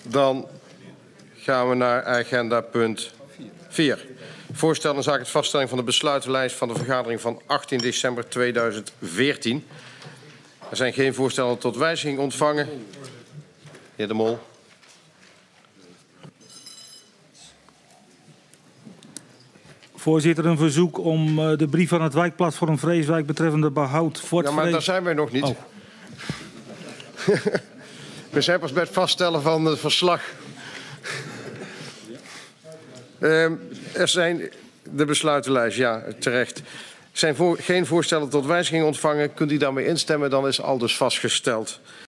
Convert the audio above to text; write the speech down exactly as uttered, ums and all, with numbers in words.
Dan gaan we naar agenda punt vier. Voorstel in zaken het vaststelling van de besluitenlijst van de vergadering van achttien december tweeduizend veertien. Er zijn geen voorstellen tot wijziging ontvangen. Heer De Mol. Voorzitter, een verzoek om uh, de brief van het wijkplatform Vreeswijk betreffende behoud Fort Ja, maar Vrees... daar zijn wij nog niet. Oh. We zijn pas bij het vaststellen van het verslag. Uh, er zijn de besluitenlijst, ja, terecht. Er zijn voor, geen voorstellen tot wijziging ontvangen. Kunt u daarmee instemmen, dan is al dus vastgesteld.